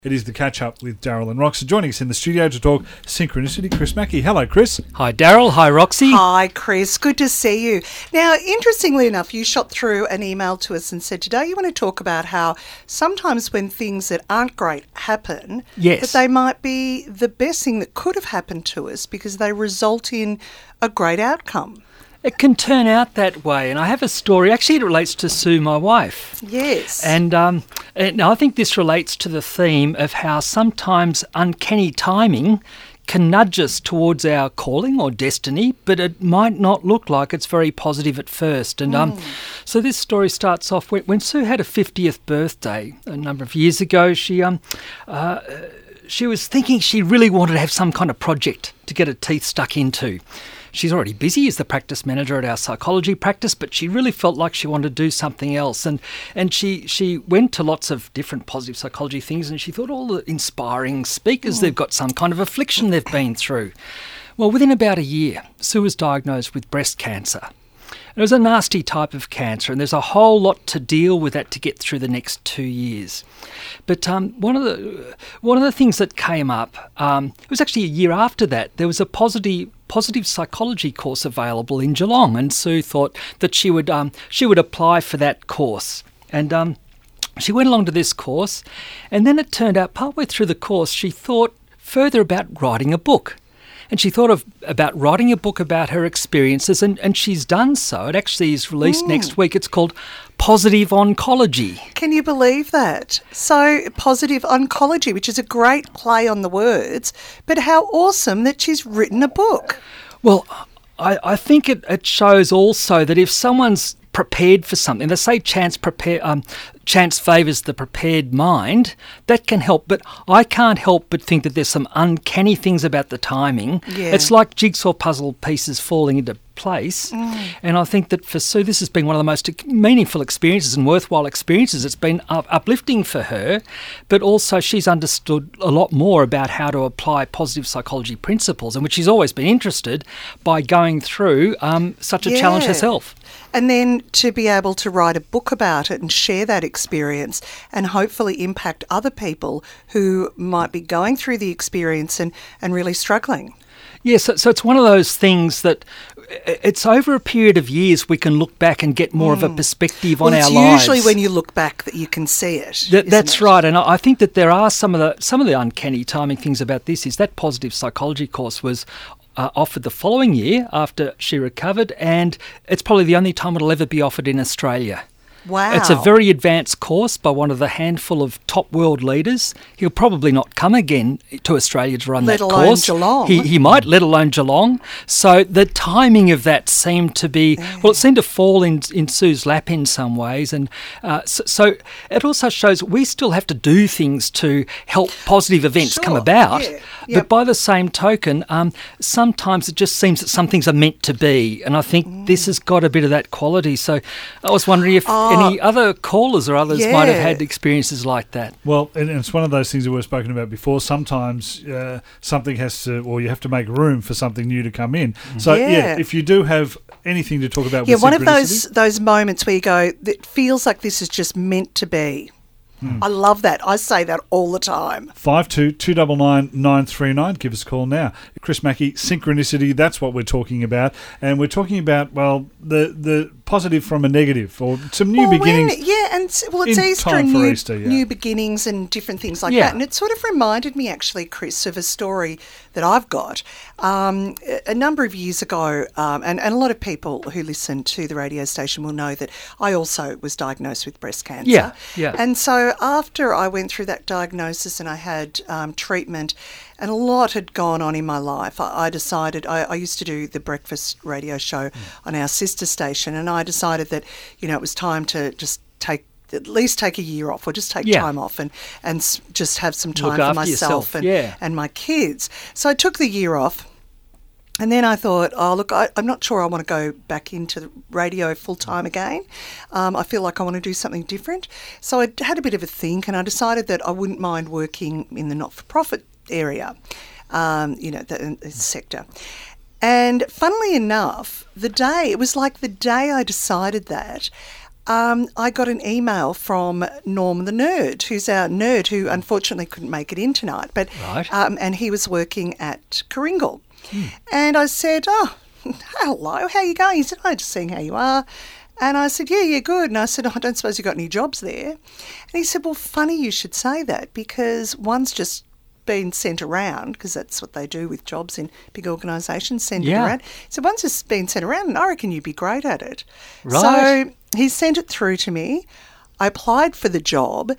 It is the catch-up with Daryl and Roxy. Joining us in the studio to talk synchronicity, Chris Mackie. Hello, Chris. Hi, Daryl. Hi, Roxy. Hi, Chris. Good to see you. Now, interestingly enough, you shot through an email to us and said today you want to talk about how sometimes when things that aren't great happen, Yes. that they might be the best thing that could have happened to us because they result in a great outcome. It can turn out that way, and I have a story. Actually, it relates to Sue, my wife. Yes. And I think this relates to the theme of how sometimes uncanny timing can nudge us towards our calling or destiny, but it might not look like it's very positive at first. And so this story starts off when Sue had a 50th birthday a number of years ago. She was thinking she really wanted to have some kind of project to get her teeth stuck into. She's already busy as the practice manager at our psychology practice, but she really felt like she wanted to do something else. And she went to lots of different positive psychology things, and she thought all the inspiring speakers, they've got some kind of affliction they've been through. Well, within about a year, Sue was diagnosed with breast cancer. It was a nasty type of cancer, and there's a whole lot to deal with that to get through the next 2 years. But one of the things that came up, it was actually a year after that, there was a positive psychology course available in Geelong, and Sue thought that she would apply for that course. And she went along to this course, and then it turned out partway through the course she thought further about writing a book. And she thought about writing a book about her experiences, and she's done so. It actually is released next week. It's called Positive Oncology. Can you believe that? So, Positive Oncology, which is a great play on the words, but how awesome that she's written a book. Well, I think it shows also that if someone's prepared for something, they say chance favours the prepared mind, that can help. But I can't help but think that there's some uncanny things about the timing. Yeah. It's like jigsaw puzzle pieces falling into place. And I think that for Sue, this has been one of the most meaningful experiences and worthwhile experiences. It's been uplifting for her, but also she's understood a lot more about how to apply positive psychology principles, in which she's always been interested, by going through such a challenge herself. And then to be able to write a book about it and share that experience and hopefully impact other people who might be going through the experience and really struggling. Yes, so it's one of those things that it's over a period of years we can look back and get more of a perspective on our lives. It's usually when you look back that you can see it. That's right, and I think that there are some of the uncanny timing things about this. Is that positive psychology course was offered the following year after she recovered, and it's probably the only time it'll ever be offered in Australia. Wow. It's a very advanced course by one of the handful of top world leaders. He'll probably not come again to Australia to run that course. Let alone Geelong. He might, let alone Geelong. So the timing of that seemed to be, it seemed to fall in Sue's lap in some ways. And so it also shows we still have to do things to help positive events come about. Yeah. Yep. But by the same token, sometimes it just seems that some things are meant to be. And I think this has got a bit of that quality. So I was wondering if any other callers or others might have had experiences like that. Well, and it's one of those things that we've spoken about before. Sometimes something has to, or you have to make room for something new to come in. So, if you do have anything to talk about with one of synchronicity, those moments where you go, it feels like this is just meant to be. I love that. I say that all the time. 52299939. Give us a call now. Chris Mackie, synchronicity, that's what we're talking about. And we're talking about, the positive from a negative, or some new beginnings. It's Easter and new beginnings and different things like that. And it sort of reminded me, actually, Chris, of a story that I've got. A number of years ago, and a lot of people who listen to the radio station will know that I also was diagnosed with breast cancer. Yeah. And so after I went through that diagnosis and I had treatment, and a lot had gone on in my life, I decided, I used to do the breakfast radio show on our sister station, and I decided that, it was time to just at least take a year off, or just take time off and just have some time for myself and my kids. So I took the year off. And then I thought, I'm not sure I want to go back into the radio full-time again. I feel like I want to do something different. So I had a bit of a think, and I decided that I wouldn't mind working in the not-for-profit area, the sector. And funnily enough, the day I decided that, I got an email from Norm the Nerd, who's our nerd who unfortunately couldn't make it in tonight, but and he was working at Coringal. And I said, "Oh, hello, how are you going?" He said, "I'm just seeing how you are." And I said, yeah, good. And I said, "Oh, I don't suppose you got any jobs there?" And he said, "Well, funny you should say that, because one's just been sent around," because that's what they do with jobs in big organisations, send it around. So one's just been sent around, and I reckon you'd be great at it. Right. So he sent it through to me. I applied for the job.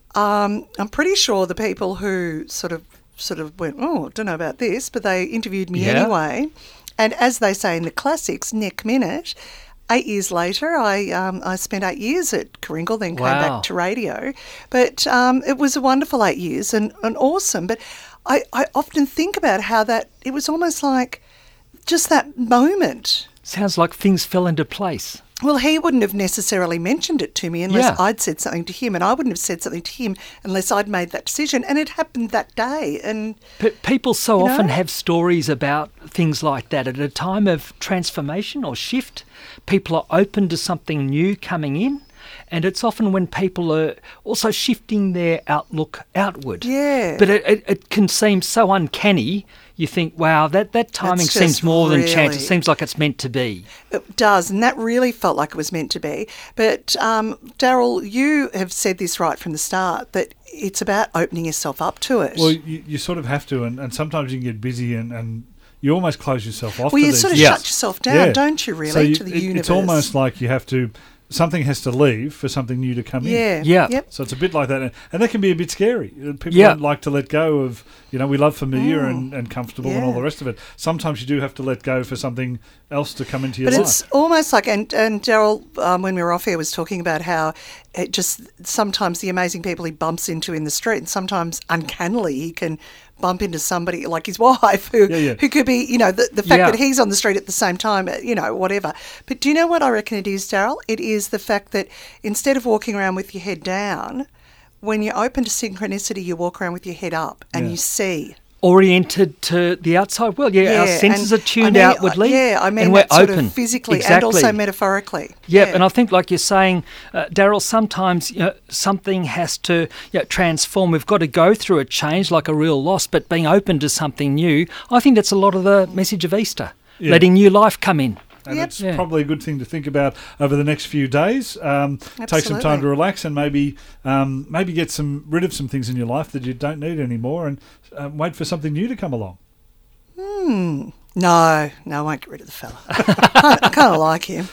I'm pretty sure the people who sort of went, "Oh, don't know about this," but they interviewed me anyway. And as they say in the classics, neck minute. 8 years later, I spent 8 years at Coringal, then came back to radio. But it was a wonderful 8 years and awesome. But I often think about how that it was almost like just that moment. Sounds like things fell into place. Well, he wouldn't have necessarily mentioned it to me unless I'd said something to him, and I wouldn't have said something to him unless I'd made that decision. And it happened that day. And but people so often have stories about things like that. At a time of transformation or shift, people are open to something new coming in. And it's often when people are also shifting their outlook outward. Yeah. But it can seem so uncanny. You think, wow, that timing seems more than chance. It seems like it's meant to be. It does, and that really felt like it was meant to be. But, Daryl, you have said this right from the start, that it's about opening yourself up to it. Well, you sort of have to, and sometimes you can get busy and you almost close yourself off to you these. sort of shut yourself down, don't you, really, to the universe? It's almost like you have to... Something has to leave for something new to come in. Yeah. Yep. So it's a bit like that. And that can be a bit scary. People don't like to let go of, we love familiar and comfortable and all the rest of it. Sometimes you do have to let go for something else to come into your life. But it's almost like, and Daryl, when we were off air, was talking about how it just sometimes the amazing people he bumps into in the street, and sometimes uncannily he can bump into somebody like his wife who could be, the fact that he's on the street at the same time, whatever. But do you know what I reckon it is, Daryl? It is the fact that instead of walking around with your head down, when you're open to synchronicity, you walk around with your head up and you see. Oriented to the outside world. Our senses are tuned outwardly. I mean and we're sort open. Of physically and also metaphorically. And I think, like you're saying, Daryl, sometimes something has to transform. We've got to go through a change, like a real loss, but being open to something new. I think that's a lot of the message of Easter, letting new life come in. And it's probably a good thing to think about over the next few days. Take some time to relax and maybe get rid of some things in your life that you don't need anymore, and wait for something new to come along. No, I won't get rid of the fella. I kind of like him.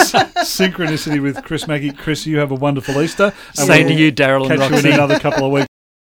Synchronicity with Chris Mackey. Chris, you have a wonderful Easter. Same to you, Daryl. Catch you in another couple of weeks.